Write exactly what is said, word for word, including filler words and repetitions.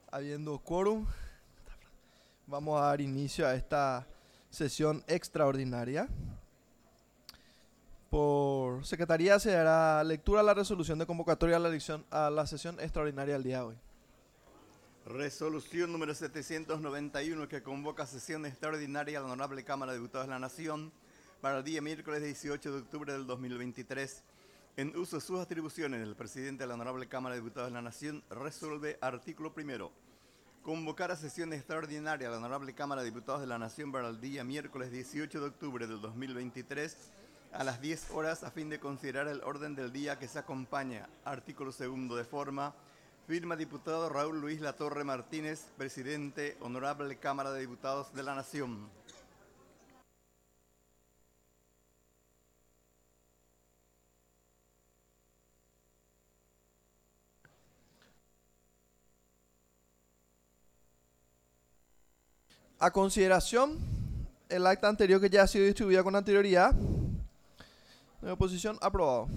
Habiendo quórum, vamos a dar inicio a esta sesión extraordinaria. Por Secretaría se dará lectura a la resolución de convocatoria a la, elección, a la sesión extraordinaria del día de hoy. Resolución número setecientos noventa y uno que convoca sesión extraordinaria a la Honorable Cámara de Diputados de la Nación para el día miércoles dieciocho de octubre del dos mil veintitrés. En uso de sus atribuciones, el presidente de la Honorable Cámara de Diputados de la Nación resuelve artículo primero. Convocar a sesión extraordinaria a la Honorable Cámara de Diputados de la Nación para el día miércoles dieciocho de octubre del dos mil veintitrés a las diez horas a fin de considerar el orden del día que se acompaña. Artículo segundo de forma. Firma diputado Raúl Luis Latorre Martínez, presidente, Honorable Cámara de Diputados de la Nación. A consideración, el acta anterior que ya ha sido distribuida con anterioridad. De oposición, aprobado.